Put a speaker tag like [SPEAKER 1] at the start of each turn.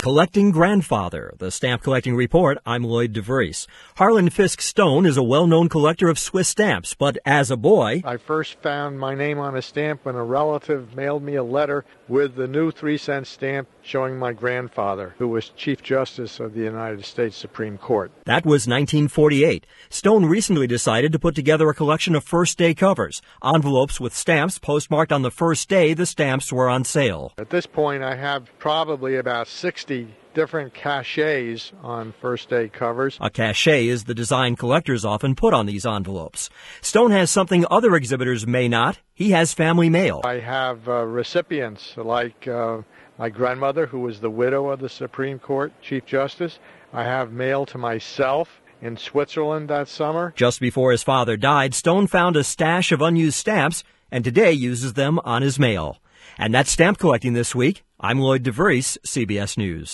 [SPEAKER 1] Collecting Grandfather, the Stamp Collecting Report. I'm Lloyd DeVries. Harlan Fisk Stone is a well-known collector of Swiss stamps, but as a boy,
[SPEAKER 2] I first found my name on a stamp when a relative mailed me a letter with the new 3-cent stamp showing my grandfather, who was Chief Justice of the United States Supreme Court.
[SPEAKER 1] That was 1948. Stone recently decided to put together a collection of first-day covers, envelopes with stamps postmarked on the first day the stamps were on sale.
[SPEAKER 2] At this point, I have probably about 60 different cachets on first-day covers.
[SPEAKER 1] A cachet is the design collectors often put on these envelopes. Stone has something other exhibitors may not. He has family mail.
[SPEAKER 2] I have recipients like my grandmother, who was the widow of the Supreme Court Chief Justice. I have mail to myself in Switzerland that summer.
[SPEAKER 1] Just before his father died, Stone found a stash of unused stamps and today uses them on his mail. And that's stamp collecting this week. I'm Lloyd DeVries, CBS News.